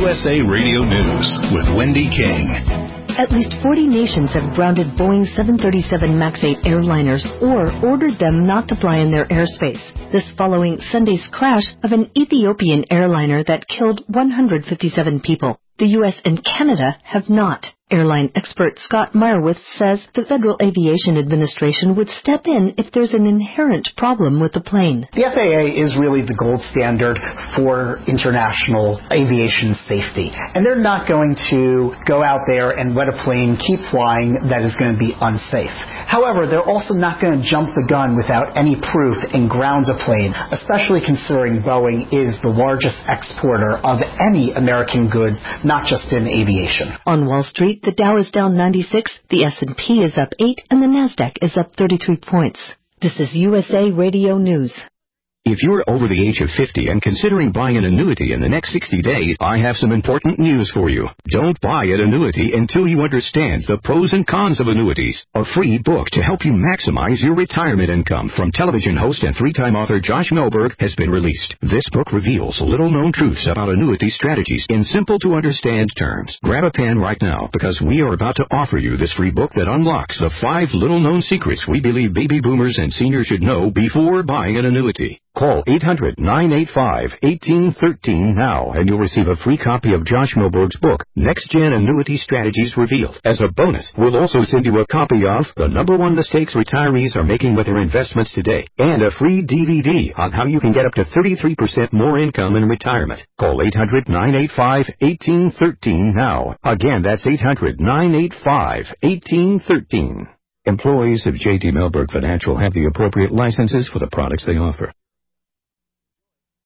USA Radio News with Wendy King. At least 40 nations have grounded Boeing 737 MAX 8 airliners or ordered them not to fly in their airspace. This following Sunday's crash of an Ethiopian airliner that killed 157 people. The U.S. and Canada have not. Airline expert Scott Meyerowitz says the Federal Aviation Administration would step in if there's an inherent problem with the plane. The FAA is really the gold standard for international aviation safety. And they're not going to go out there and let a plane keep flying that is going to be unsafe. However, they're also not going to jump the gun without any proof and ground a plane, especially considering Boeing is the largest exporter of any American goods, not just in aviation. On Wall Street, the Dow is down 96, the S&P is up 8, and the Nasdaq is up 33 points. This is USA Radio News. If you're over the age of 50 and considering buying an annuity in the next 60 days, I have some important news for you. Don't buy an annuity until you understand the pros and cons of annuities. A free book to help you maximize your retirement income from television host and three-time author Josh Melberg has been released. This book reveals little-known truths about annuity strategies in simple-to-understand terms. Grab a pen right now because we are about to offer you this free book that unlocks the 5 little-known secrets we believe baby boomers and seniors should know before buying an annuity. Call 800-985-1813 now, and you'll receive a free copy of Josh Melberg's book, Next Gen Annuity Strategies Revealed. As a bonus, we'll also send you a copy of The #1 Mistakes Retirees Are Making with Their Investments Today, and a free DVD on how you can get up to 33% more income in retirement. Call 800-985-1813 now. Again, that's 800-985-1813. Employees of J.D. Melberg Financial have the appropriate licenses for the products they offer.